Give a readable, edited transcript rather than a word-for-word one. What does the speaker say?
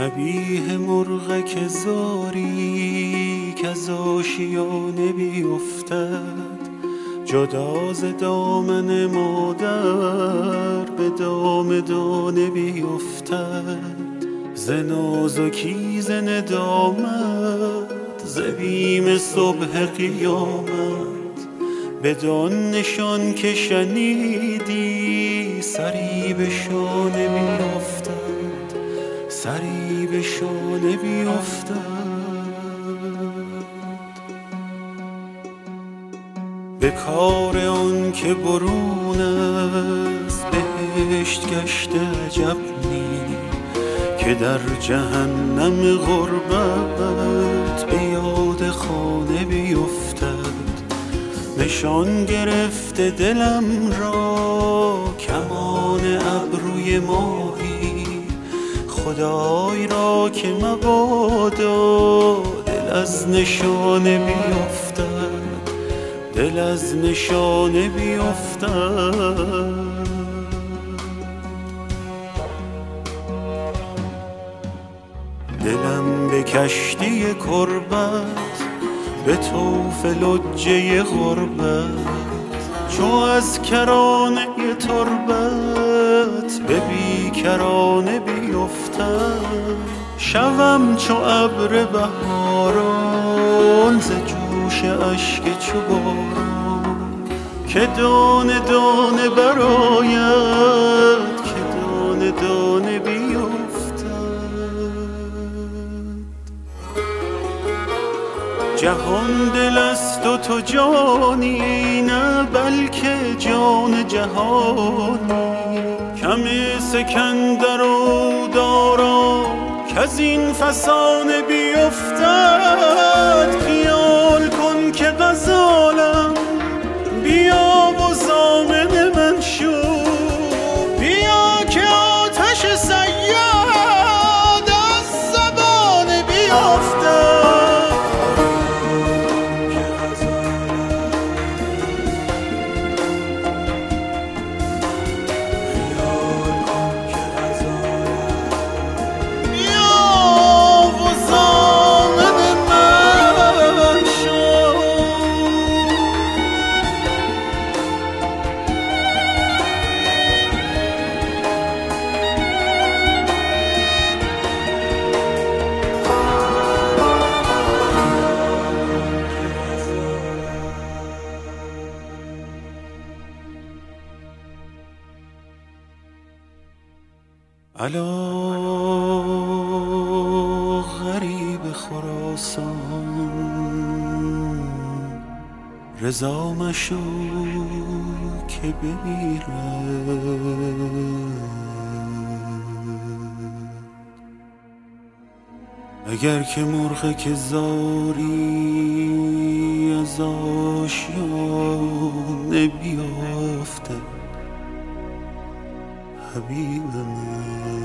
شبیه مرغک زاری که از آشیانه بیفتد، جدا ز دامن مادر به دام دانه بیفتد. ز نازکی ز ندامت ز بیم صبح قیامت، بدان نشان که شنیدی سری به شانه بیفتد، سری به شانه بیفتد. به کار آن که برون است بهشت گشته عجب نی، که در جهنم غربت به یاد خانه بیفتد. نشان گرفته دلم را کمان ابروی ماهی، خدای را که مبادا دل از نشانه بیفتد، دل از نشانه بیفتد. دلم به کشتی کربت به طوف لجه غربت، چو از کرانه تربت به بیکرانه بیفتد. شوم چو ابر بهاران ز جوش اشک چو باران، که دانه دانه برآید، که دانه دانه بیفتد. جهان دل است و تو جانی، نه بلکه جان جهانی. کم سکندر و دارا کز این فسانه بیفتد. خیال کن که غزالم بیا و ضامن من شو، بیا که آتش صیاد از زبان بیفتد. الا غریب خراسان، رضا مشو که بمیره. اگر که مرغ که زاری از آشیانه بیافته، حبیب من